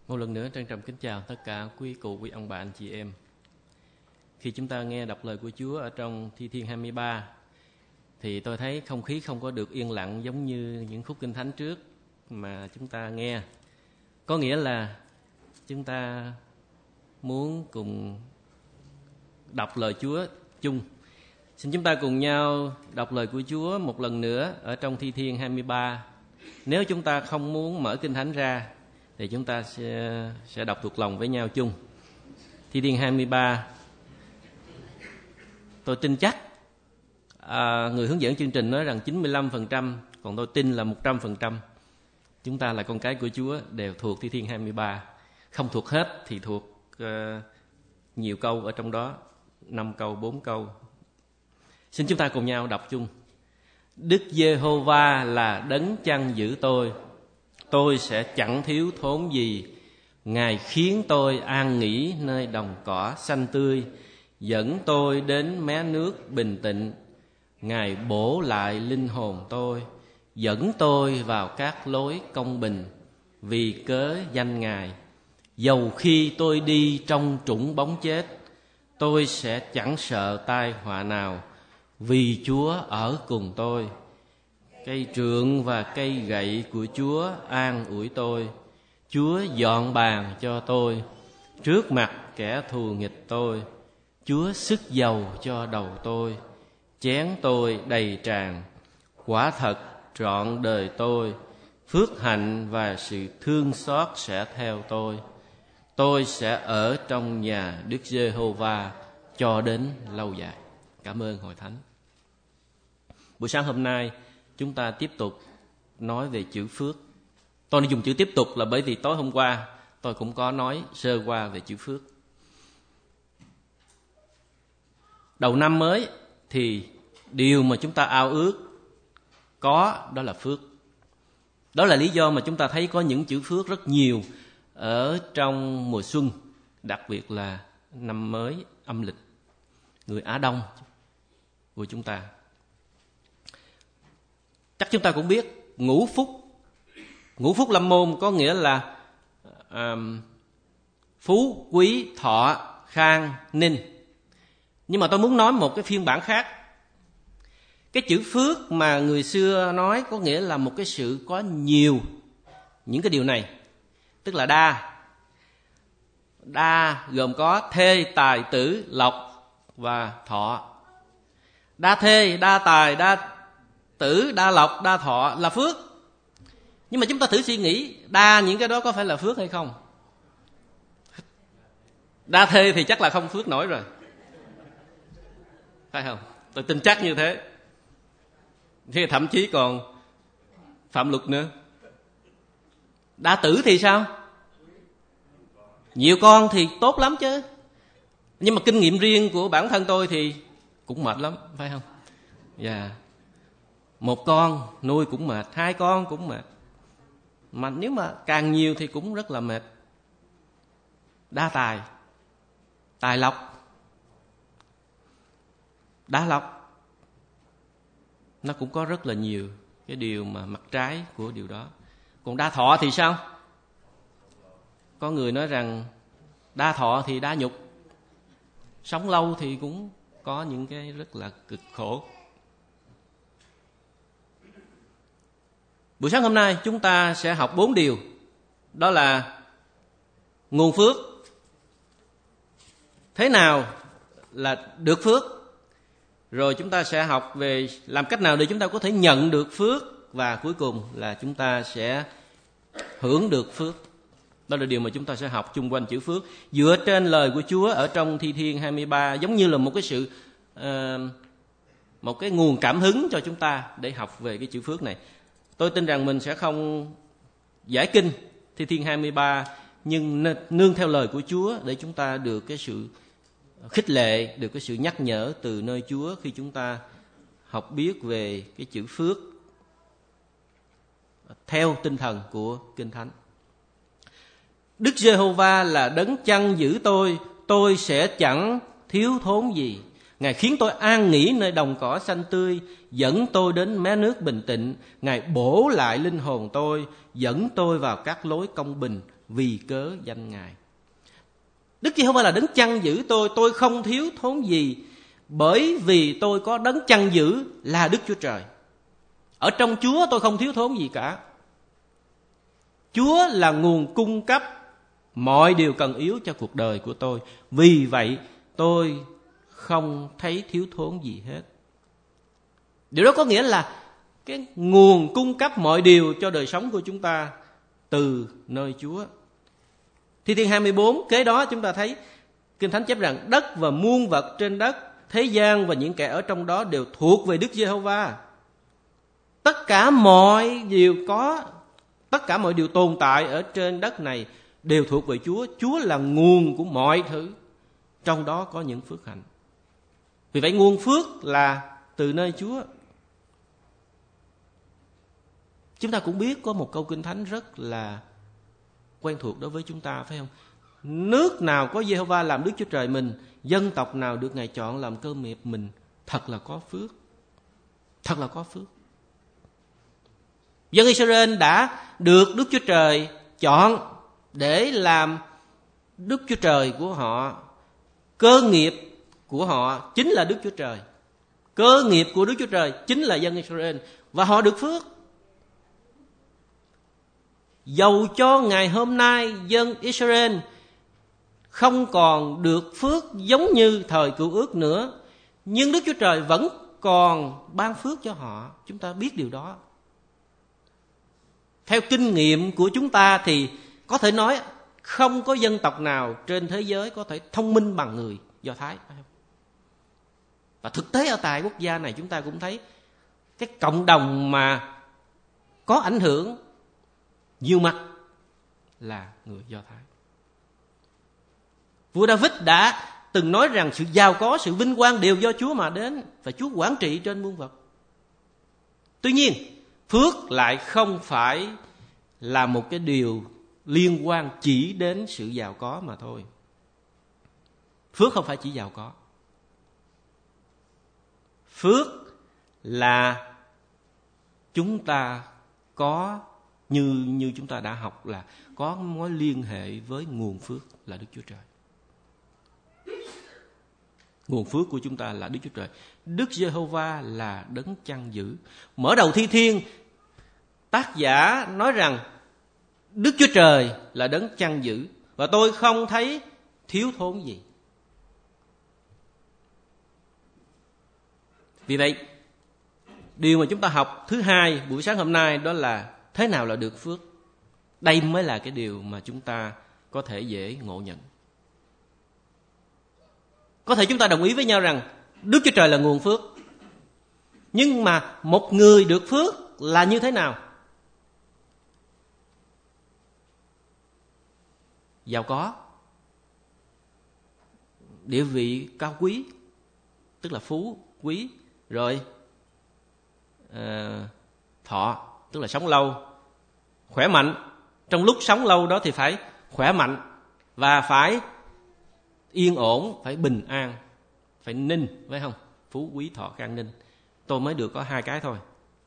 Một lần nữa trân trọng kính chào tất cả quý cụ, quý ông bà, anh chị em. Khi chúng ta nghe đọc lời của Chúa ở trong Thi Thiên 23 thì tôi thấy không khí không có được yên lặng giống như những khúc kinh thánh trước mà chúng ta nghe. Có nghĩa là chúng ta muốn cùng đọc lời Chúa chung. Xin chúng ta cùng nhau đọc lời của Chúa một lần nữa ở trong Thi Thiên 23. Nếu chúng ta không muốn mở kinh thánh ra thì chúng ta sẽ đọc thuộc lòng với nhau chung. Thi Thiên 23. Tôi tin chắc người hướng dẫn chương trình nói rằng 95%, còn tôi tin là 100%. Chúng ta là con cái của Chúa đều thuộc Thi Thiên 23. Không thuộc hết thì thuộc nhiều câu ở trong đó, 5 câu, 4 câu. Xin chúng ta cùng nhau đọc chung. Đức Giê-hô-va là đấng chăn giữ tôi sẽ chẳng thiếu thốn gì. Ngài khiến tôi an nghỉ nơi đồng cỏ xanh tươi, dẫn tôi đến mé nước bình tĩnh. Ngài bổ lại linh hồn tôi, dẫn tôi vào các lối công bình, vì cớ danh Ngài. Dầu khi tôi đi trong trũng bóng chết, tôi sẽ chẳng sợ tai họa nào, vì Chúa ở cùng tôi. Cây trượng và cây gậy của Chúa an ủi tôi. Chúa dọn bàn cho tôi trước mặt kẻ thù nghịch tôi. Chúa sức dầu cho đầu tôi, chén tôi đầy tràn. Quả thật trọn đời tôi, phước hạnh và sự thương xót sẽ theo tôi. Tôi sẽ ở trong nhà Đức Giê-hô-va cho đến lâu dài. Cảm ơn Hội Thánh. Buổi sáng hôm nay chúng ta tiếp tục nói về chữ phước. Tôi dùng chữ tiếp tục là bởi vì tối hôm qua tôi cũng có nói sơ qua về chữ phước. Đầu năm mới thì điều mà chúng ta ao ước có đó là phước. Đó là lý do mà chúng ta thấy có những chữ phước rất nhiều ở trong mùa xuân, đặc biệt là năm mới âm lịch, người Á Đông của chúng ta. Chắc chúng ta cũng biết ngũ phúc lâm môn có nghĩa là phú, quý, thọ, khang, ninh. Nhưng mà tôi muốn nói một cái phiên bản khác. Cái chữ phước mà người xưa nói có nghĩa là một cái sự có nhiều những cái điều này. Tức là đa gồm có thê, tài, tử, lộc và thọ. Đa thê, đa tài, đa tử, đa lộc, đa thọ là phước. Nhưng mà chúng ta thử suy nghĩ, đa những cái đó có phải là phước hay không? Đa thê thì chắc là không phước nổi rồi, phải không? Tôi tin chắc như thế. Thì thậm chí còn phạm luật nữa. Đa tử thì sao? Nhiều con thì tốt lắm chứ. Nhưng mà kinh nghiệm riêng của bản thân tôi thì cũng mệt lắm, phải không? Dạ. Một con nuôi cũng mệt, 2 con cũng mệt. Mà nếu mà càng nhiều thì cũng rất là mệt. Đa tài, tài lộc, đa lộc, nó cũng có rất là nhiều cái điều mà mặt trái của điều đó. Còn đa thọ thì sao? Có người nói rằng đa thọ thì đa nhục. Sống lâu thì cũng có những cái rất là cực khổ. Buổi sáng hôm nay chúng ta sẽ học 4 điều. Đó là nguồn phước, thế nào là được phước. Rồi chúng ta sẽ học về làm cách nào để chúng ta có thể nhận được phước. Và cuối cùng là chúng ta sẽ hưởng được phước. Đó là điều mà chúng ta sẽ học chung quanh chữ phước, dựa trên lời của Chúa ở trong Thi Thiên 23, giống như là một cái sự một cái nguồn cảm hứng cho chúng ta để học về cái chữ phước này. Tôi tin rằng mình sẽ không giải kinh Thi Thiên 23, nhưng nương theo lời của Chúa để chúng ta được cái sự khích lệ, được cái sự nhắc nhở từ nơi Chúa khi chúng ta học biết về cái chữ phước theo tinh thần của Kinh Thánh. Đức Giê-hô-va là đấng chăn giữ tôi sẽ chẳng thiếu thốn gì. Ngài khiến tôi an nghỉ nơi đồng cỏ xanh tươi, dẫn tôi đến mé nước bình tĩnh. Ngài bổ lại linh hồn tôi, dẫn tôi vào các lối công bình, vì cớ danh Ngài. Đức Giê-hô-va là đấng chăn giữ tôi không thiếu thốn gì, bởi vì tôi có đấng chăn giữ là Đức Chúa Trời. Ở trong Chúa tôi không thiếu thốn gì cả. Chúa là nguồn cung cấp mọi điều cần yếu cho cuộc đời của tôi. Vì vậy tôi không thấy thiếu thốn gì hết. Điều đó có nghĩa là cái nguồn cung cấp mọi điều cho đời sống của chúng ta từ nơi Chúa. Thi Thiên 24 kế đó chúng ta thấy Kinh Thánh chép rằng đất và muôn vật trên đất, thế gian và những kẻ ở trong đó đều thuộc về Đức Giê-hô-va. Tất cả mọi điều có, tất cả mọi điều tồn tại ở trên đất này đều thuộc về Chúa. Chúa là nguồn của mọi thứ, trong đó có những phước hạnh. Vì vậy nguồn phước là từ nơi Chúa. Chúng ta cũng biết có một câu Kinh Thánh rất là quen thuộc đối với chúng ta, phải không? Nước nào có Giê-hô-va làm Đức Chúa Trời mình, dân tộc nào được Ngài chọn làm cơ nghiệp mình, thật là có phước. Thật là có phước. Dân Israel đã được Đức Chúa Trời chọn để làm Đức Chúa Trời của họ. Cơ nghiệp của họ chính là Đức Chúa Trời. Cơ nghiệp của Đức Chúa Trời chính là dân Israel. Và họ được phước. Dầu cho ngày hôm nay dân Israel không còn được phước giống như thời Cựu Ước nữa, nhưng Đức Chúa Trời vẫn còn ban phước cho họ. Chúng ta biết điều đó. Theo kinh nghiệm của chúng ta thì có thể nói không có dân tộc nào trên thế giới có thể thông minh bằng người Do Thái. Và thực tế ở tại quốc gia này chúng ta cũng thấy cái cộng đồng mà có ảnh hưởng nhiều mặt là người Do Thái. Vua David đã từng nói rằng sự giàu có, sự vinh quang đều do Chúa mà đến, và Chúa quản trị trên muôn vật. Tuy nhiên, phước lại không phải là một cái điều liên quan chỉ đến sự giàu có mà thôi. Phước không phải chỉ giàu có. Phước là chúng ta có, như chúng ta đã học, là có mối liên hệ với nguồn phước là Đức Chúa Trời. Nguồn phước của chúng ta là Đức Chúa Trời. Đức Giê-hô-va là đấng chăn giữ. Mở đầu Thi Thiên, tác giả nói rằng Đức Chúa Trời là đấng chăn giữ, và tôi không thấy thiếu thốn gì. Vì vậy, điều mà chúng ta học thứ hai buổi sáng hôm nay đó là thế nào là được phước. Đây mới là cái điều mà chúng ta có thể dễ ngộ nhận. Có thể chúng ta đồng ý với nhau rằng Đức Chúa Trời là nguồn phước. Nhưng mà một người được phước là như thế nào? Giàu có, địa vị cao quý, tức là phú, quý, rồi thọ, tức là sống lâu, khỏe mạnh. Trong lúc sống lâu đó thì phải khỏe mạnh và phải yên ổn, phải bình an, phải ninh, phải không? Phú, quý, thọ, khang, ninh. Tôi mới được có 2 cái thôi.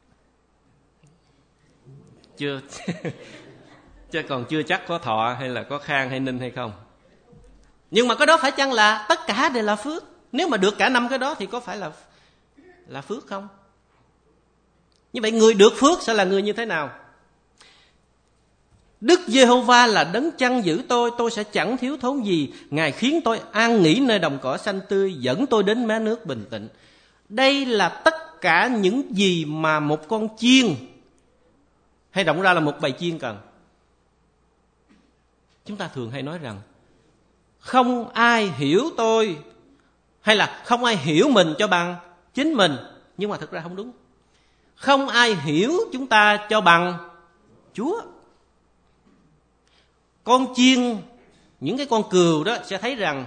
Chưa chứ còn chưa chắc có thọ hay là có khang hay ninh hay không. Nhưng mà cái đó phải chăng là tất cả đều là phước? Nếu mà được cả 5 cái đó thì có phải là phước không? Như vậy người được phước sẽ là người như thế nào? Đức Giê-hô-va là đấng chăn giữ tôi sẽ chẳng thiếu thốn gì. Ngài khiến tôi an nghỉ nơi đồng cỏ xanh tươi, dẫn tôi đến mé nước bình tĩnh. Đây là tất cả những gì mà một con chiên, hay động ra là một bầy chiên cần. Chúng ta thường hay nói rằng không ai hiểu tôi, hay là không ai hiểu mình cho bằng chính mình. Nhưng mà thực ra không đúng. Không ai hiểu chúng ta cho bằng Chúa. Con chiên, những cái con cừu đó sẽ thấy rằng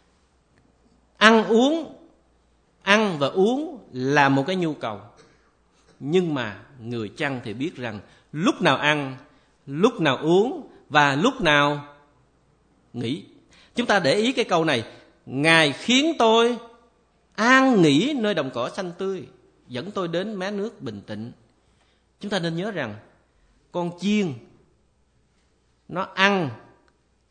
ăn và uống là một cái nhu cầu. Nhưng mà người chăn thì biết rằng lúc nào ăn, lúc nào uống và lúc nào nghỉ. Chúng ta để ý cái câu này: Ngài khiến tôi an nghỉ nơi đồng cỏ xanh tươi, dẫn tôi đến mé nước bình tĩnh. Chúng ta nên nhớ rằng con chiên nó ăn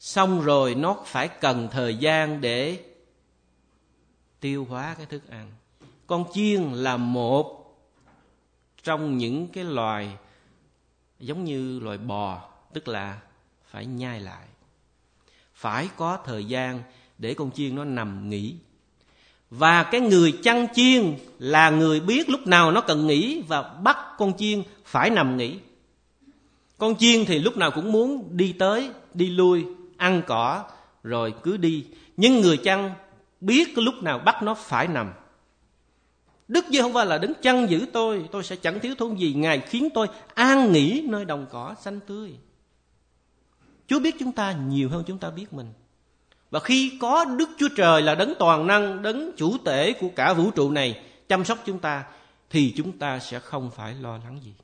xong rồi nó phải cần thời gian để tiêu hóa cái thức ăn. Con chiên là một trong những cái loài giống như loài bò, tức là phải nhai lại, phải có thời gian để con chiên nó nằm nghỉ. Và cái người chăn chiên là người biết lúc nào nó cần nghỉ và bắt con chiên phải nằm nghỉ. Con chiên thì lúc nào cũng muốn đi tới, đi lui, ăn cỏ rồi cứ đi. Nhưng người chăn biết cái lúc nào bắt nó phải nằm. Đức Giê-hô-va là đấng chăn giữ tôi sẽ chẳng thiếu thốn gì. Ngài khiến tôi an nghỉ nơi đồng cỏ xanh tươi. Chúa biết chúng ta nhiều hơn chúng ta biết mình. Và khi có Đức Chúa Trời là đấng toàn năng, đấng chủ tể của cả vũ trụ này chăm sóc chúng ta, thì chúng ta sẽ không phải lo lắng gì.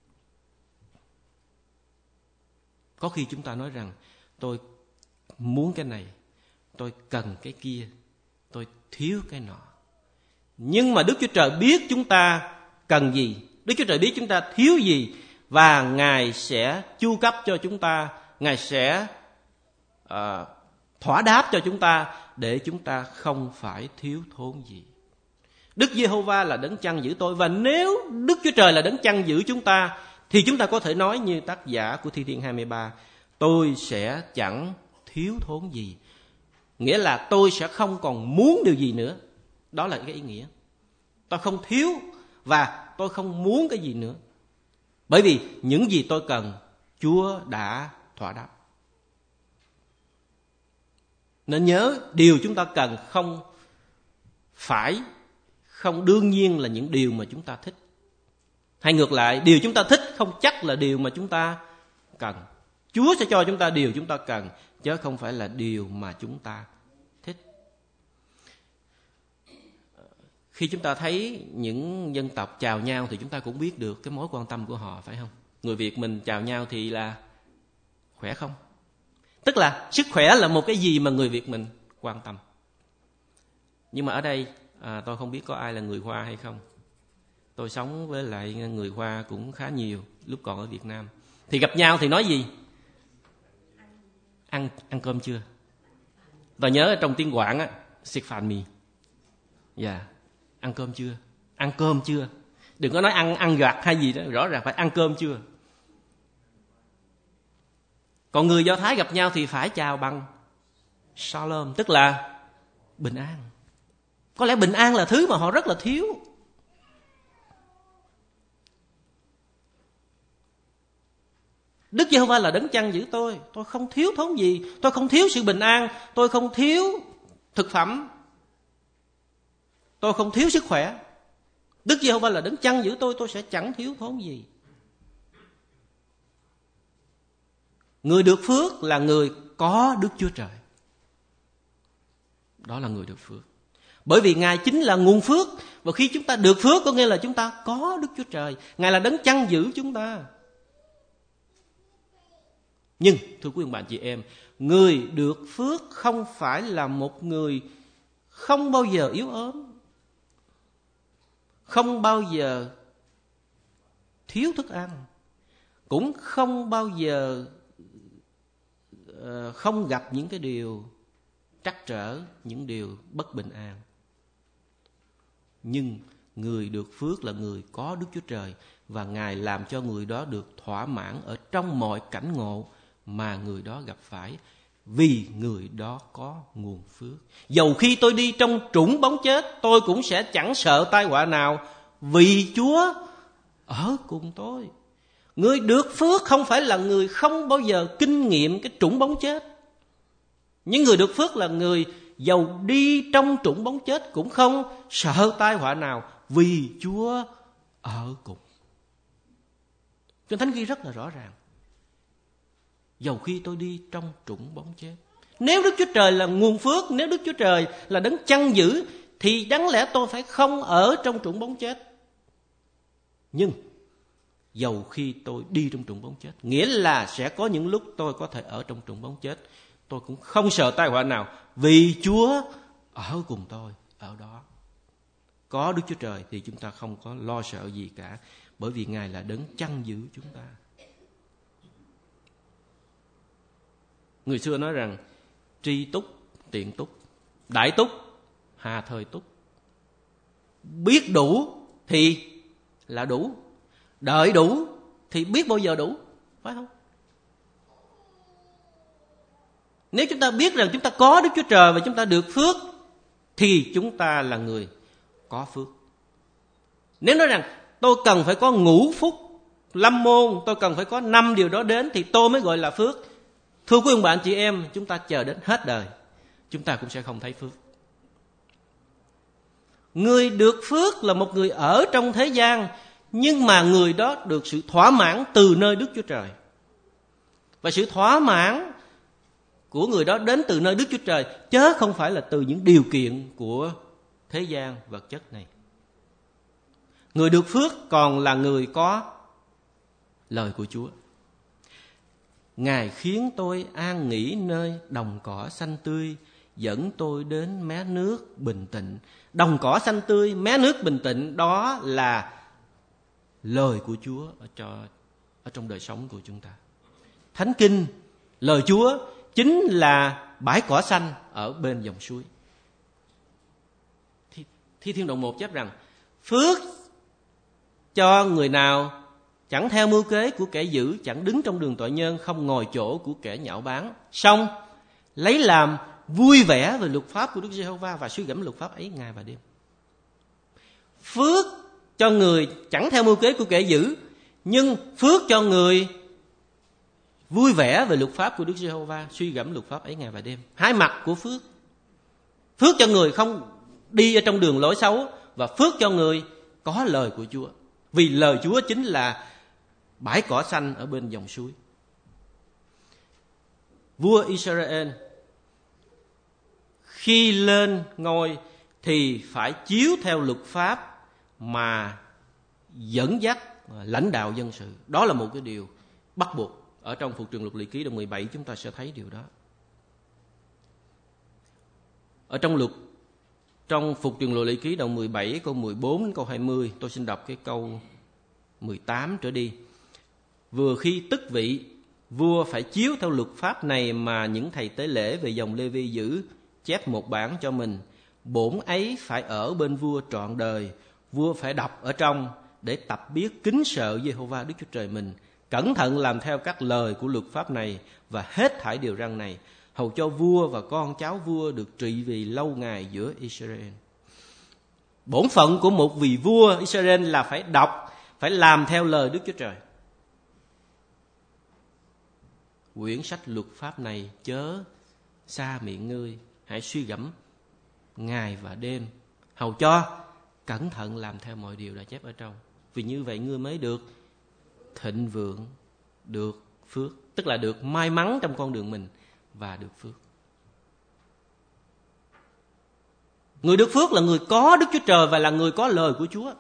Có khi chúng ta nói rằng tôi muốn cái này, tôi cần cái kia, tôi thiếu cái nọ. Nhưng mà Đức Chúa Trời biết chúng ta cần gì, Đức Chúa Trời biết chúng ta thiếu gì, và Ngài sẽ chu cấp cho chúng ta, Ngài sẽ thỏa đáp cho chúng ta để chúng ta không phải thiếu thốn gì. Đức Giê-hô-va là đấng chăn giữ tôi, và nếu Đức Chúa Trời là đấng chăn giữ chúng ta, thì chúng ta có thể nói như tác giả của Thi Thiên 23, tôi sẽ chẳng thiếu thốn gì. Nghĩa là tôi sẽ không còn muốn điều gì nữa. Đó là cái ý nghĩa. Tôi không thiếu và tôi không muốn cái gì nữa. Bởi vì những gì tôi cần, Chúa đã thỏa đáp. Nên nhớ, điều chúng ta cần không đương nhiên là những điều mà chúng ta thích. Hay ngược lại, điều chúng ta thích không chắc là điều mà chúng ta cần. Chúa sẽ cho chúng ta điều chúng ta cần, chứ không phải là điều mà chúng ta thích. Khi chúng ta thấy những dân tộc chào nhau thì chúng ta cũng biết được cái mối quan tâm của họ, phải không? Người Việt mình chào nhau thì là khỏe không? Tức là sức khỏe là một cái gì mà người Việt mình quan tâm. Nhưng mà ở đây tôi không biết có ai là người Hoa hay không. Tôi sống với lại người Hoa cũng khá nhiều lúc còn ở Việt Nam. Thì gặp nhau thì nói gì? Ăn cơm chưa? Tôi nhớ trong tiếng Quảng á, "Sik phàn mì." Dạ, ăn cơm chưa? Ăn cơm chưa? Đừng có nói ăn gạt hay gì đó, rõ ràng phải ăn cơm chưa. Còn người Do Thái gặp nhau thì phải chào bằng Shalom, tức là bình an. Có lẽ bình an là thứ mà họ rất là thiếu. Đức Giê-hô-va là đấng chăn giữ tôi không thiếu thốn gì. Tôi không thiếu sự bình an, tôi không thiếu thực phẩm, tôi không thiếu sức khỏe. Đức Giê-hô-va là đấng chăn giữ tôi sẽ chẳng thiếu thốn gì. Người được phước là người có Đức Chúa Trời. Đó là người được phước. Bởi vì Ngài chính là nguồn phước. Và khi chúng ta được phước có nghĩa là chúng ta có Đức Chúa Trời. Ngài là đấng chăn giữ chúng ta. Nhưng thưa quý ông bà chị em, người được phước không phải là một người không bao giờ yếu ớm, không bao giờ thiếu thức ăn, cũng không bao giờ không gặp những cái điều trắc trở, những điều bất bình an. Nhưng người được phước là người có Đức Chúa Trời, và Ngài làm cho người đó được thỏa mãn ở trong mọi cảnh ngộ mà người đó gặp phải, vì người đó có nguồn phước. Dầu khi tôi đi trong trũng bóng chết, tôi cũng sẽ chẳng sợ tai họa nào, vì Chúa ở cùng tôi. Người được phước không phải là người không bao giờ kinh nghiệm cái trũng bóng chết. Những người được phước là người dầu đi trong trũng bóng chết cũng không sợ tai họa nào, vì Chúa ở cùng. Kinh Thánh ghi rất là rõ ràng. Dầu khi tôi đi trong trũng bóng chết. Nếu Đức Chúa Trời là nguồn phước, nếu Đức Chúa Trời là đấng chăn giữ, thì đáng lẽ tôi phải không ở trong trũng bóng chết. Nhưng dầu khi tôi đi trong trũng bóng chết, nghĩa là sẽ có những lúc tôi có thể ở trong trũng bóng chết, tôi cũng không sợ tai họa nào, vì Chúa ở cùng tôi ở đó. Có Đức Chúa Trời thì chúng ta không có lo sợ gì cả, bởi vì Ngài là đấng chăn giữ chúng ta. Người xưa nói rằng tri túc, tiện túc, đại túc, hà thời túc. Biết đủ thì là đủ, đợi đủ thì biết bao giờ đủ, phải không? Nếu chúng ta biết rằng chúng ta có Đức Chúa Trời và chúng ta được phước thì chúng ta là người có phước. Nếu nói rằng tôi cần phải có ngũ phúc lâm môn, tôi cần phải có 5 điều đó đến thì tôi mới gọi là phước. Thưa quý ông bạn chị em, chúng ta chờ đến hết đời chúng ta cũng sẽ không thấy phước. Người được phước là một người ở trong thế gian, nhưng mà người đó được sự thỏa mãn từ nơi Đức Chúa Trời. Và sự thỏa mãn của người đó đến từ nơi Đức Chúa Trời, chớ không phải là từ những điều kiện của thế gian vật chất này. Người được phước còn là người có lời của Chúa. Ngài khiến tôi an nghỉ nơi đồng cỏ xanh tươi, dẫn tôi đến mé nước bình tĩnh. Đồng cỏ xanh tươi, mé nước bình tĩnh, đó là lời của Chúa ở trong đời sống của chúng ta. Thánh Kinh, lời Chúa chính là bãi cỏ xanh ở bên dòng suối. Thi Thiên Đoạn 1 chép rằng phước cho người nào chẳng theo mưu kế của kẻ dữ, chẳng đứng trong đường tội nhân, không ngồi chỗ của kẻ nhạo báng, song lấy làm vui vẻ về luật pháp của Đức Giê-hô-va và suy gẫm luật pháp ấy ngày và đêm. Phước cho người chẳng theo mưu kế của kẻ dữ, nhưng phước cho người vui vẻ về luật pháp của Đức Giê-hô-va, suy gẫm luật pháp ấy ngày và đêm. Hai mặt của phước. Phước cho người không đi ở trong đường lối xấu, và phước cho người có lời của Chúa. Vì lời Chúa chính là bãi cỏ xanh ở bên dòng suối. Vua Israel khi lên ngôi thì phải chiếu theo luật pháp mà dẫn dắt lãnh đạo dân sự. Đó là một cái điều bắt buộc. Ở trong Phục Truyền Luật Lỵ Ký đoạn 17 chúng ta sẽ thấy điều đó. Ở trong Phục Truyền Luật Lỵ Ký đoạn 17 câu 14 đến câu 20, tôi xin đọc cái câu 18 trở đi. Vừa khi tức vị, vua phải chiếu theo luật pháp này mà những thầy tế lễ về dòng Lê-vi giữ, chép một bản cho mình. Bổn ấy phải ở bên vua trọn đời. Vua phải đọc ở trong để tập biết kính sợ Giê-hô-va Đức Chúa Trời mình, cẩn thận làm theo các lời của luật pháp này và hết thảy điều răn này, hầu cho vua và con cháu vua được trị vì lâu ngày giữa Israel. Bổn phận của một vị vua Israel là phải đọc, phải làm theo lời Đức Chúa Trời. Quyển sách luật pháp này chớ xa miệng ngươi, hãy suy gẫm ngày và đêm, hầu cho cẩn thận làm theo mọi điều đã chép ở trong. Vì như vậy ngươi mới được thịnh vượng, được phước, tức là được may mắn trong con đường mình và được phước. Người được phước là người có Đức Chúa Trời và là người có lời của Chúa.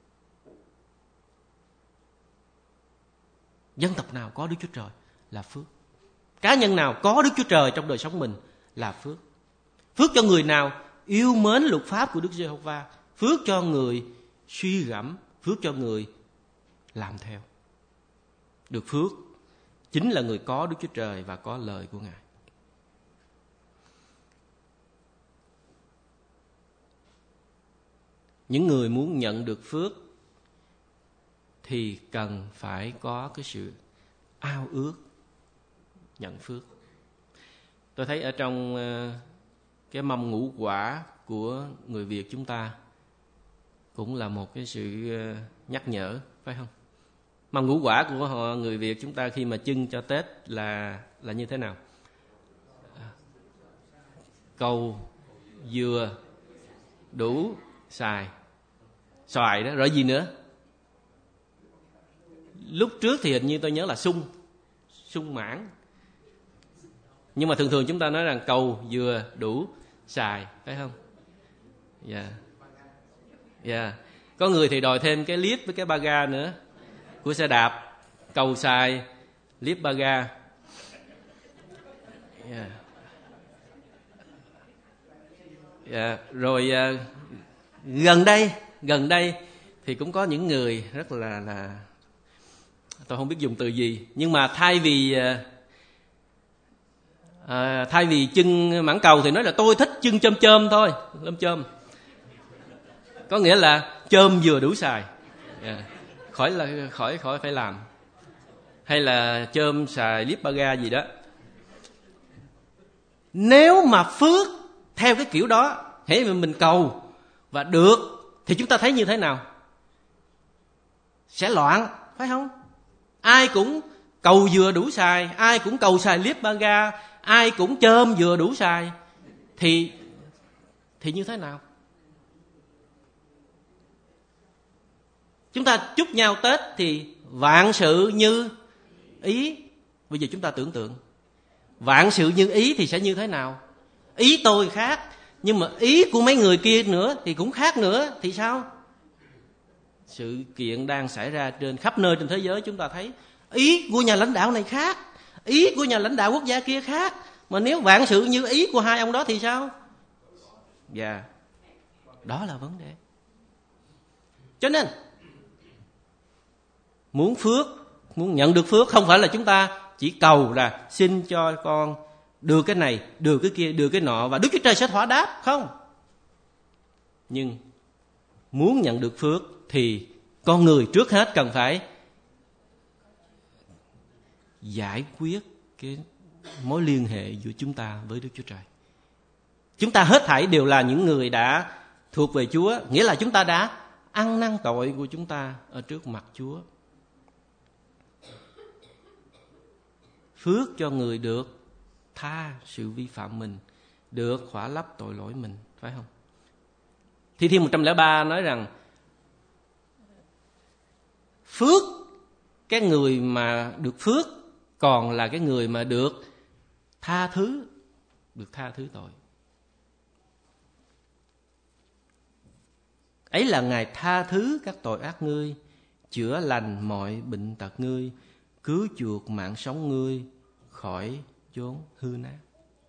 Dân tộc nào có Đức Chúa Trời là phước. Cá nhân nào có Đức Chúa Trời trong đời sống mình là phước. Phước cho người nào yêu mến luật pháp của Đức Giê-hô-va, phước cho người suy gẫm, phước cho người làm theo. Được phước chính là người có Đức Chúa Trời và có lời của Ngài. Những người muốn nhận được phước thì cần phải có cái sự ao ước nhận phước. Tôi thấy ở trong cái mâm ngũ quả của người Việt chúng ta cũng là một cái sự nhắc nhở, phải không? Mâm ngũ quả của người Việt chúng ta khi mà trưng cho Tết là như thế nào? Cầu, dừa, đủ, xoài đó, rồi gì nữa? Lúc trước thì hình như tôi nhớ là sung mãn. Nhưng mà thường chúng ta nói rằng cầu, dừa, đủ, xoài, phải không? Dạ. Có người thì đòi thêm cái liếp với cái ba ga nữa của xe đạp, cầu, xoài, liếp, ba ga. Rồi gần đây thì cũng có những người rất là tôi không biết dùng từ gì, nhưng mà thay vì Thay vì chân mãng cầu thì nói là tôi thích chân chôm chôm thôi, chôm chôm. Có nghĩa là chôm vừa đủ xài, khỏi phải làm. Hay là chôm xài lip baga gì đó. Nếu mà phước theo cái kiểu đó, hễ mà mình cầu và được thì chúng ta thấy như thế nào? Sẽ loạn, phải không? Ai cũng cầu vừa đủ xài, ai cũng cầu xài lip baga, ai cũng chôm vừa đủ xài, thì như thế nào? Chúng ta chúc nhau Tết thì vạn sự như ý. Bây giờ chúng ta tưởng tượng vạn sự như ý thì sẽ như thế nào? Ý tôi khác, nhưng mà ý của mấy người kia nữa thì cũng khác nữa, thì sao? Sự kiện đang xảy ra trên khắp nơi trên thế giới, chúng ta thấy ý của nhà lãnh đạo này khác, ý của nhà lãnh đạo quốc gia kia khác. Mà nếu vạn sự như ý của hai ông đó thì sao? Dạ, đó là vấn đề. Cho nên muốn phước, muốn nhận được phước, không phải là chúng ta chỉ cầu là xin cho con được cái này, được cái kia, được cái nọ và Đức Chúa Trời sẽ thỏa đáp, không. Nhưng muốn nhận được phước thì con người trước hết cần phải giải quyết cái mối liên hệ giữa chúng ta với Đức Chúa Trời. Chúng ta hết thảy đều là những người đã thuộc về Chúa, nghĩa là chúng ta đã ăn năn tội của chúng ta ở trước mặt Chúa. Phước cho người được tha sự vi phạm mình, được khỏa lấp tội lỗi mình, phải không? Thi Thiên 103 nói rằng phước, cái người mà được phước còn là cái người mà được tha thứ tội. Ấy là Ngài tha thứ các tội ác ngươi, chữa lành mọi bệnh tật ngươi, cứu chuộc mạng sống ngươi khỏi chốn hư nát.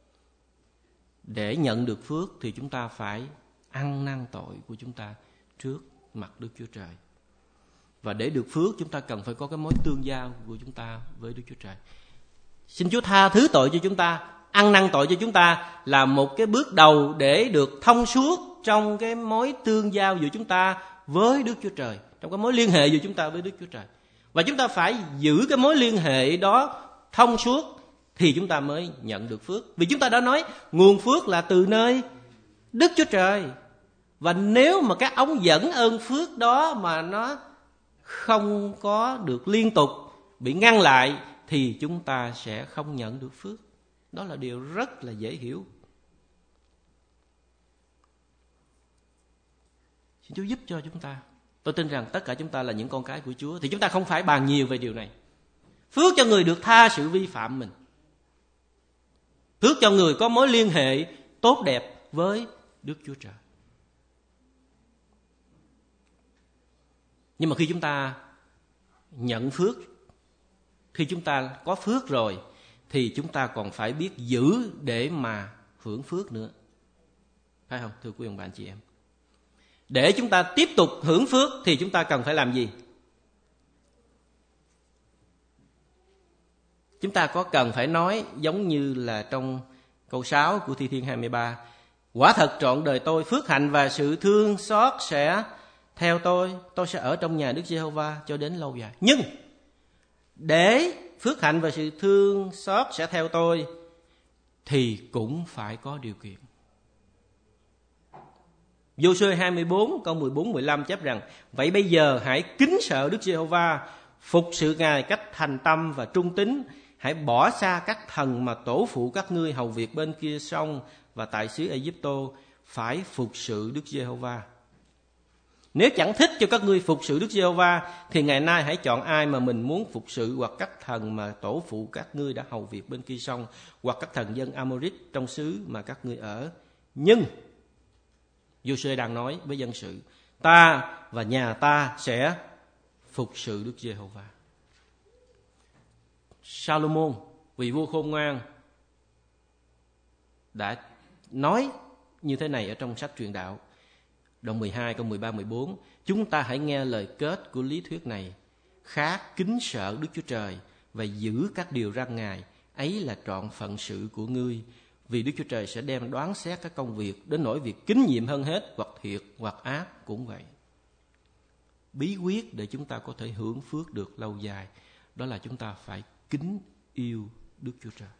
Để nhận được phước thì chúng ta phải ăn năn tội của chúng ta trước mặt Đức Chúa Trời. Và để được phước chúng ta cần phải có cái mối tương giao của chúng ta với Đức Chúa Trời. Xin Chúa tha thứ tội cho chúng ta, ăn năn tội cho chúng ta là một cái bước đầu để được thông suốt trong cái mối tương giao giữa chúng ta với Đức Chúa Trời, trong cái mối liên hệ giữa chúng ta với Đức Chúa Trời. Và chúng ta phải giữ cái mối liên hệ đó thông suốt thì chúng ta mới nhận được phước. Vì chúng ta đã nói nguồn phước là từ nơi Đức Chúa Trời. Và nếu mà cái ống dẫn ơn phước đó mà nó không có được liên tục, bị ngăn lại, thì chúng ta sẽ không nhận được phước. Đó là điều rất là dễ hiểu. Xin Chúa giúp cho chúng ta. Tôi tin rằng tất cả chúng ta là những con cái của Chúa, thì chúng ta không phải bàn nhiều về điều này. Phước cho người được tha sự vi phạm mình, phước cho người có mối liên hệ tốt đẹp với Đức Chúa Trời. Nhưng mà khi chúng ta nhận phước, khi chúng ta có phước rồi, thì chúng ta còn phải biết giữ để mà hưởng phước nữa, phải không thưa quý ông bà anh chị em? Để chúng ta tiếp tục hưởng phước thì chúng ta cần phải làm gì? Chúng ta có cần phải nói giống như là trong câu 6 của Thi Thiên 23: quả thật trọn đời tôi phước hạnh và sự thương xót sẽ theo tôi sẽ ở trong nhà Đức Giê-hô-va cho đến lâu dài. Nhưng để phước hạnh và sự thương xót sẽ theo tôi thì cũng phải có điều kiện. Giô-suê 24 câu 14-15 chép rằng: vậy bây giờ hãy kính sợ Đức Giê-hô-va, phục sự Ngài cách thành tâm và trung tín. Hãy bỏ xa các thần mà tổ phụ các ngươi hầu việc bên kia sông và tại xứ Ai-cập, phải phục sự Đức Giê-hô-va. Nếu chẳng thích cho các ngươi phục sự Đức Giê-hô-va thì ngày nay hãy chọn ai mà mình muốn phục sự, hoặc các thần mà tổ phụ các ngươi đã hầu việc bên kia sông, hoặc các thần dân Amorit trong xứ mà các ngươi ở. Nhưng Giô-suê đang nói với dân sự: ta và nhà ta sẽ phục sự Đức Giê-hô-va. Salomon, vị vua khôn ngoan, đã nói như thế này ở trong sách Truyền Đạo đoạn 12 câu 13-14: chúng ta hãy nghe lời kết của lý thuyết này: khá kính sợ Đức Chúa Trời và giữ các điều răn Ngài, ấy là trọn phận sự của ngươi. Vì Đức Chúa Trời sẽ đem đoán xét các công việc, đến nỗi việc kính nhiệm hơn hết, hoặc thiệt hoặc ác cũng vậy. Bí quyết để chúng ta có thể hưởng phước được lâu dài, đó là chúng ta phải kính yêu Đức Chúa Trời.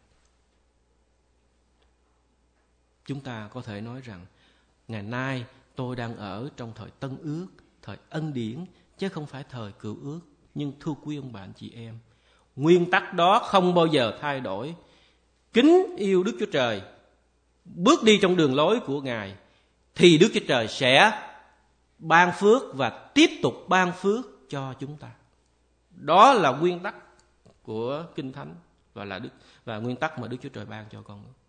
Chúng ta có thể nói rằng, ngày nay tôi đang ở trong thời Tân Ước, thời ân điển, chứ không phải thời Cựu Ước. Nhưng thưa quý ông bà anh chị em, nguyên tắc đó không bao giờ thay đổi. Kính yêu Đức Chúa Trời, bước đi trong đường lối của Ngài, thì Đức Chúa Trời sẽ ban phước và tiếp tục ban phước cho chúng ta. Đó là nguyên tắc của Kinh Thánh và nguyên tắc mà Đức Chúa Trời ban cho con người.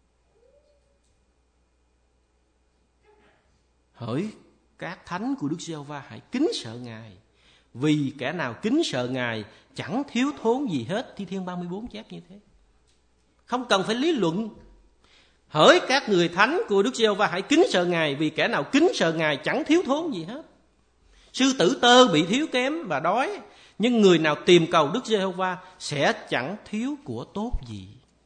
Hỡi các thánh của Đức Giê-hô-va, hãy kính sợ Ngài, vì kẻ nào kính sợ Ngài chẳng thiếu thốn gì hết. Thi Thiên 34 chép như thế. Không cần phải lý luận. Hỡi các người thánh của Đức Giê-hô-va, hãy kính sợ Ngài, vì kẻ nào kính sợ Ngài chẳng thiếu thốn gì hết. Sư tử tơ bị thiếu kém và đói, nhưng người nào tìm cầu Đức Giê-hô-va sẽ chẳng thiếu của tốt gì.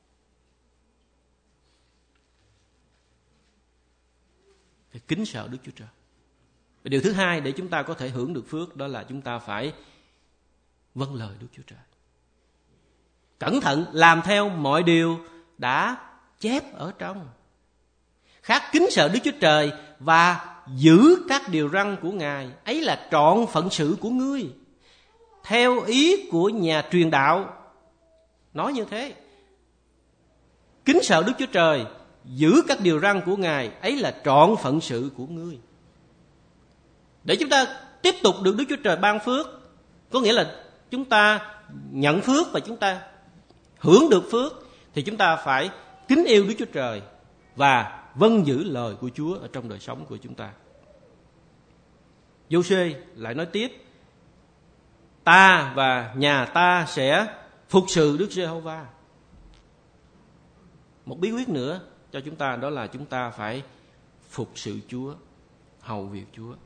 Phải kính sợ Đức Chúa Trời. Và điều thứ hai để chúng ta có thể hưởng được phước, đó là chúng ta phải vâng lời Đức Chúa Trời. Cẩn thận làm theo mọi điều đã chép ở trong. Khác kính sợ Đức Chúa Trời và giữ các điều răn của Ngài, ấy là trọn phận sự của ngươi. Theo ý của nhà truyền đạo nói như thế. Kính sợ Đức Chúa Trời, giữ các điều răn của Ngài, ấy là trọn phận sự của ngươi. Để chúng ta tiếp tục được Đức Chúa Trời ban phước, có nghĩa là chúng ta nhận phước và chúng ta hưởng được phước, thì chúng ta phải kính yêu Đức Chúa Trời và vâng giữ lời của Chúa ở trong đời sống của chúng ta. Giô-suê lại nói tiếp, ta và nhà ta sẽ phục sự Đức Giê-hô-va. Một bí quyết nữa cho chúng ta, đó là chúng ta phải phục sự Chúa, hầu việc Chúa.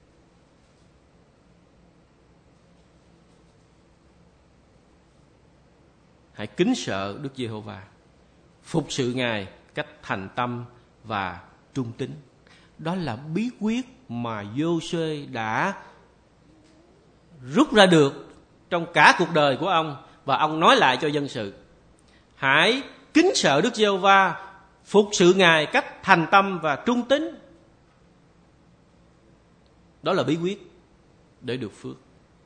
Hãy kính sợ Đức Giê-hô-va, phục sự Ngài cách thành tâm và trung tín. Đó là bí quyết mà Giô-suê đã rút ra được trong cả cuộc đời của ông, và ông nói lại cho dân sự. Hãy kính sợ Đức Giê-hô-va, phục sự Ngài cách thành tâm và trung tín. Đó là bí quyết để được phước.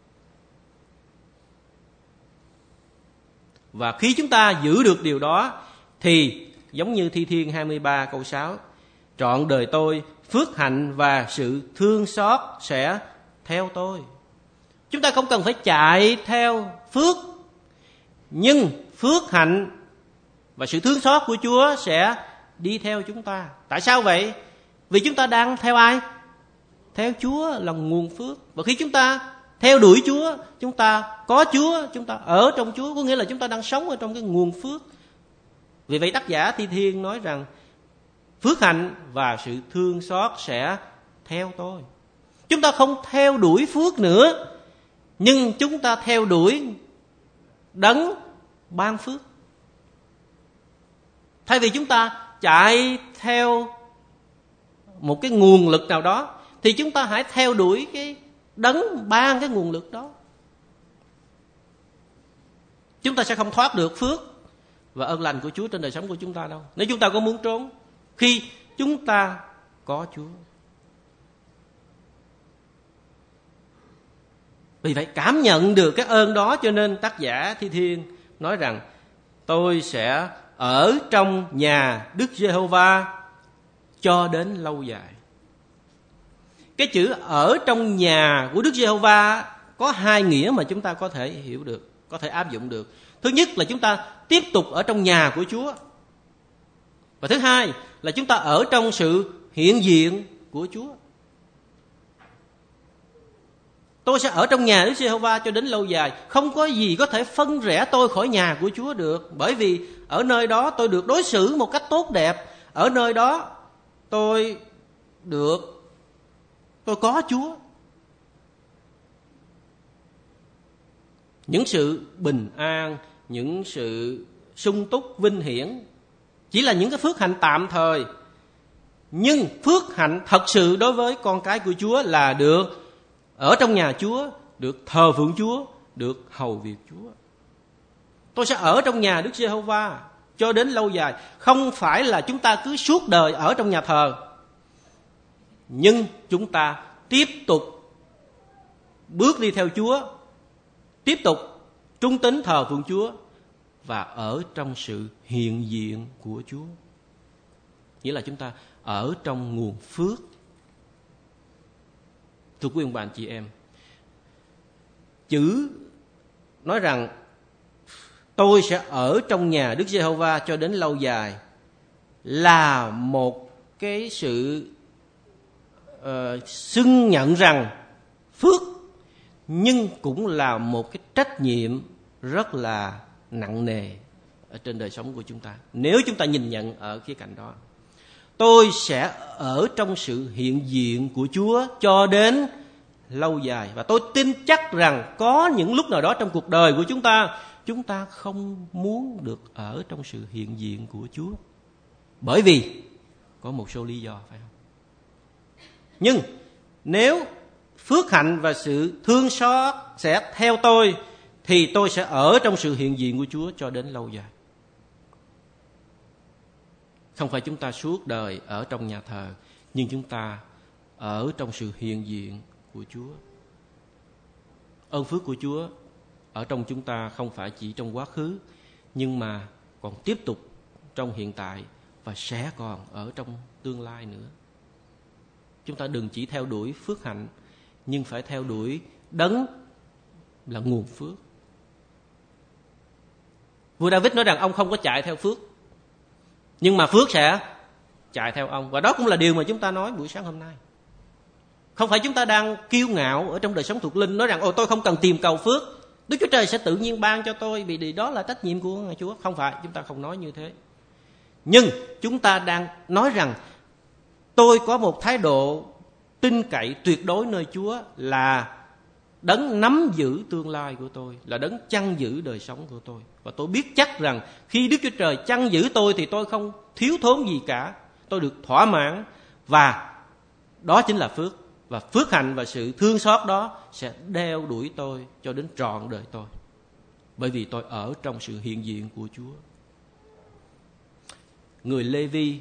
Và khi chúng ta giữ được điều đó, thì giống như Thi Thiên 23 câu 6, trọn đời tôi phước hạnh và sự thương xót sẽ theo tôi. Chúng ta không cần phải chạy theo phước, nhưng phước hạnh và sự thương xót của Chúa sẽ đi theo chúng ta. Tại sao vậy? Vì chúng ta đang theo ai? Theo Chúa là nguồn phước. Và khi chúng ta theo đuổi Chúa, chúng ta có Chúa, chúng ta ở trong Chúa, có nghĩa là chúng ta đang sống ở trong cái nguồn phước. Vì vậy tác giả Thi Thiên nói rằng phước hạnh và sự thương xót sẽ theo tôi. Chúng ta không theo đuổi phước nữa, nhưng chúng ta theo đuổi đấng ban phước. Thay vì chúng ta chạy theo một cái nguồn lực nào đó, thì chúng ta hãy theo đuổi cái đấng ban cái nguồn lực đó. Chúng ta sẽ không thoát được phước và ơn lành của Chúa trên đời sống của chúng ta đâu, nếu chúng ta có muốn trốn, khi chúng ta có Chúa. Vì vậy cảm nhận được cái ơn đó, cho nên tác giả Thi Thiên nói rằng tôi sẽ ở trong nhà Đức Giê-hô-va cho đến lâu dài. Cái chữ ở trong nhà của Đức Giê-hô-va có hai nghĩa mà chúng ta có thể hiểu được, có thể áp dụng được. Thứ nhất là chúng ta tiếp tục ở trong nhà của Chúa. Và thứ hai là chúng ta ở trong sự hiện diện của Chúa. Tôi sẽ ở trong nhà Đức Giê-hô-va cho đến lâu dài. Không có gì có thể phân rẽ tôi khỏi nhà của Chúa được. Bởi vì ở nơi đó tôi được đối xử một cách tốt đẹp. Ở nơi đó tôi có Chúa. Những sự bình an, những sự sung túc, vinh hiển, chỉ là những cái phước hạnh tạm thời. Nhưng phước hạnh thật sự đối với con cái của Chúa là được ở trong nhà Chúa, được thờ phượng Chúa, được hầu việc Chúa. Tôi sẽ ở trong nhà Đức Giê-hô-va cho đến lâu dài. Không phải là chúng ta cứ suốt đời ở trong nhà thờ, nhưng chúng ta tiếp tục bước đi theo Chúa, tiếp tục trung tín thờ phượng Chúa và ở trong sự hiện diện của Chúa. Nghĩa là chúng ta ở trong nguồn phước. Thưa quý ông bà anh chị em, chữ nói rằng tôi sẽ ở trong nhà Đức Giê-hô-va cho đến lâu dài là một cái sự xưng nhận rằng phước, nhưng cũng là một cái trách nhiệm rất là nặng nề ở trên đời sống của chúng ta. Nếu chúng ta nhìn nhận ở khía cạnh đó, tôi sẽ ở trong sự hiện diện của Chúa cho đến lâu dài. Và tôi tin chắc rằng có những lúc nào đó trong cuộc đời của chúng ta không muốn được ở trong sự hiện diện của Chúa, bởi vì có một số lý do, phải không? Nhưng nếu phước hạnh và sự thương xót sẽ theo tôi, thì tôi sẽ ở trong sự hiện diện của Chúa cho đến lâu dài. Không phải chúng ta suốt đời ở trong nhà thờ, nhưng chúng ta ở trong sự hiện diện của Chúa. Ơn phước của Chúa ở trong chúng ta không phải chỉ trong quá khứ, nhưng mà còn tiếp tục trong hiện tại và sẽ còn ở trong tương lai nữa. Chúng ta đừng chỉ theo đuổi phước hạnh, nhưng phải theo đuổi đấng là nguồn phước. Vua David nói rằng ông không có chạy theo phước, nhưng mà phước sẽ chạy theo ông. Và đó cũng là điều mà chúng ta nói buổi sáng hôm nay. Không phải chúng ta đang kiêu ngạo ở trong đời sống thuộc linh, nói rằng tôi không cần tìm cầu phước, Đức Chúa Trời sẽ tự nhiên ban cho tôi, vì đó là trách nhiệm của Chúa. Không phải, chúng ta không nói như thế. Nhưng chúng ta đang nói rằng tôi có một thái độ tin cậy tuyệt đối nơi Chúa, là đấng nắm giữ tương lai của tôi, là đấng chăn giữ đời sống của tôi. Và tôi biết chắc rằng khi Đức Chúa Trời chăn giữ tôi thì tôi không thiếu thốn gì cả, tôi được thỏa mãn. Và đó chính là phước. Và phước hạnh và sự thương xót đó sẽ đeo đuổi tôi cho đến trọn đời tôi, bởi vì tôi ở trong sự hiện diện của Chúa. Người Lê-vi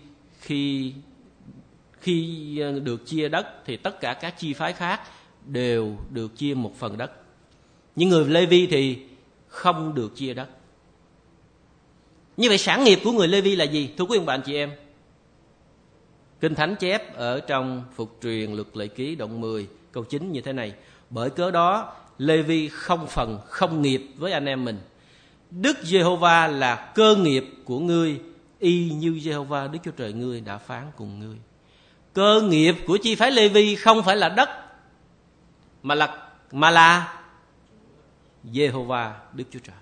khi được chia đất thì tất cả các chi phái khác đều được chia một phần đất, nhưng người Lê-vi thì không được chia đất. Như vậy sản nghiệp của người Lê-vi là gì? Thưa quý ông bà anh chị em, Kinh Thánh chép ở trong Phục truyền Luật Lệ Ký đoạn 10 câu 9 như thế này: bởi cớ đó Lê-vi không phần không nghiệp với anh em mình. Đức Giê-hô-va là cơ nghiệp của ngươi, y như Giê-hô-va Đức Chúa Trời ngươi đã phán cùng ngươi. Cơ nghiệp của chi phái Lê-vi không phải là đất, mà là Giê-hô-va Đức Chúa Trời.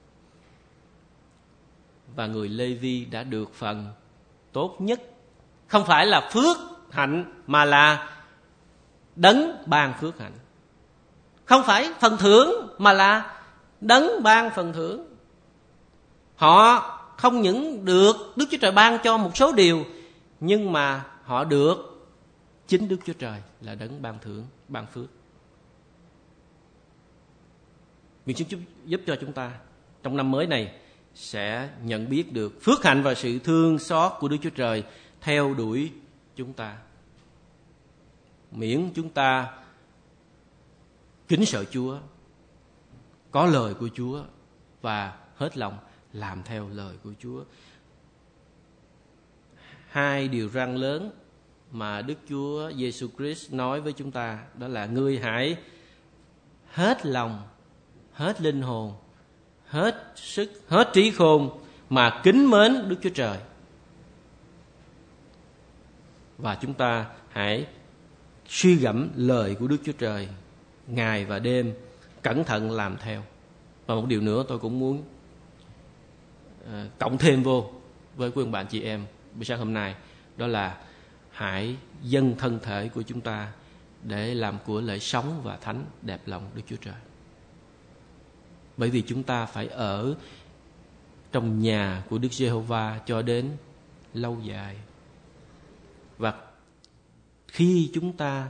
Và người Lê-vi đã được phần tốt nhất, không phải là phước hạnh, mà là đấng ban phước hạnh. Không phải phần thưởng, mà là đấng ban phần thưởng. Họ không những được Đức Chúa Trời ban cho một số điều, nhưng mà họ được chính Đức Chúa Trời là đấng ban thưởng, ban phước. Nguyện Chúa giúp cho chúng ta trong năm mới này sẽ nhận biết được phước hạnh và sự thương xót của Đức Chúa Trời theo đuổi chúng ta. Miễn chúng ta kính sợ Chúa, có lời của Chúa và hết lòng làm theo lời của Chúa. Hai điều răn lớn mà Đức Chúa Giêsu Christ nói với chúng ta, đó là ngươi hãy hết lòng, hết linh hồn, hết sức, hết trí khôn mà kính mến Đức Chúa Trời. Và chúng ta hãy suy gẫm lời của Đức Chúa Trời ngày và đêm, cẩn thận làm theo. Và một điều nữa tôi cũng muốn cộng thêm vô với quý ông bạn chị em buổi sáng hôm nay, đó là hãy dâng thân thể của chúng ta để làm của lễ sống và thánh đẹp lòng Đức Chúa Trời. Bởi vì chúng ta phải ở trong nhà của Đức Giê-hô-va cho đến lâu dài. Và khi chúng ta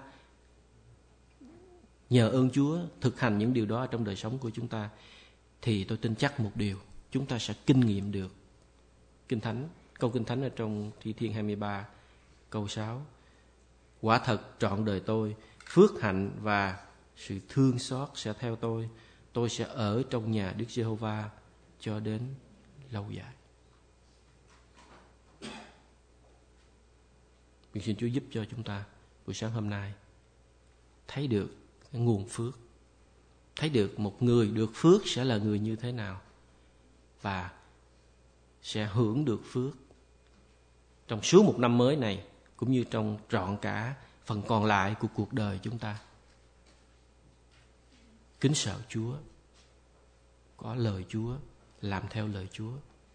nhờ ơn Chúa thực hành những điều đó trong đời sống của chúng ta, thì tôi tin chắc một điều, chúng ta sẽ kinh nghiệm được Kinh Thánh. Câu Kinh Thánh ở trong Thi Thiên 23 câu 6: quả thật trọn đời tôi, phước hạnh và sự thương xót sẽ theo tôi sẽ ở trong nhà Đức Giê-hô-va cho đến lâu dài. Xin Chúa giúp cho chúng ta buổi sáng hôm nay thấy được cái nguồn phước, thấy được một người được phước sẽ là người như thế nào, và sẽ hưởng được phước trong suốt một năm mới này, cũng như trong trọn cả phần còn lại của cuộc đời chúng ta. Kính sợ Chúa, có lời Chúa, làm theo lời Chúa.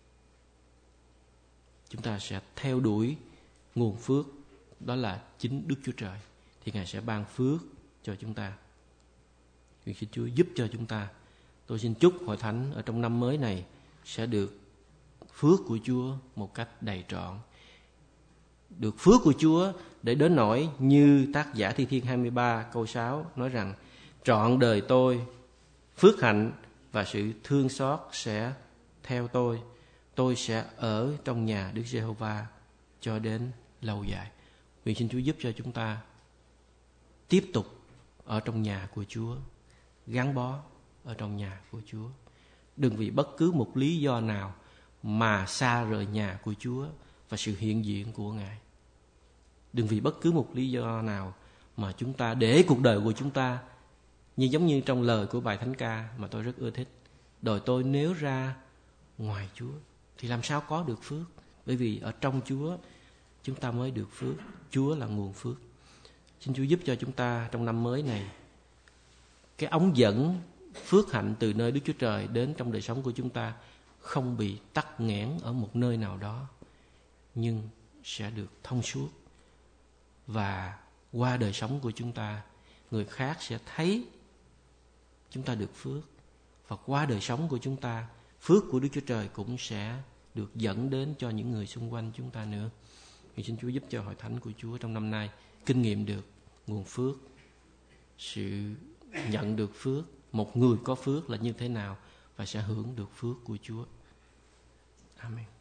Chúng ta sẽ theo đuổi nguồn phước, đó là chính Đức Chúa Trời, thì Ngài sẽ ban phước cho chúng ta. Nguyện xin Chúa giúp cho chúng ta. Tôi xin chúc hội thánh ở trong năm mới này sẽ được phước của Chúa một cách đầy trọn. Được phước của Chúa để đến nỗi như tác giả Thi Thiên 23 câu 6 nói rằng: trọn đời tôi, phước hạnh và sự thương xót sẽ theo tôi sẽ ở trong nhà Đức Giê-hô-va cho đến lâu dài. Nguyện xin Chúa giúp cho chúng ta tiếp tục ở trong nhà của Chúa, gắn bó ở trong nhà của Chúa. Đừng vì bất cứ một lý do nào mà xa rời nhà của Chúa và sự hiện diện của Ngài. Đừng vì bất cứ một lý do nào mà chúng ta để cuộc đời của chúng ta, giống như trong lời của bài thánh ca mà tôi rất ưa thích: đời tôi nếu ra ngoài Chúa thì làm sao có được phước. Bởi vì ở trong Chúa chúng ta mới được phước. Chúa là nguồn phước. Xin Chúa giúp cho chúng ta trong năm mới này, cái ống dẫn phước hạnh từ nơi Đức Chúa Trời đến trong đời sống của chúng ta không bị tắc nghẽn ở một nơi nào đó, nhưng sẽ được thông suốt. Và qua đời sống của chúng ta, người khác sẽ thấy chúng ta được phước. Và qua đời sống của chúng ta, phước của Đức Chúa Trời cũng sẽ được dẫn đến cho những người xung quanh chúng ta nữa. Xin Chúa giúp cho hội thánh của Chúa trong năm nay kinh nghiệm được nguồn phước, sự nhận được phước, một người có phước là như thế nào, và sẽ hưởng được phước của Chúa. Amen.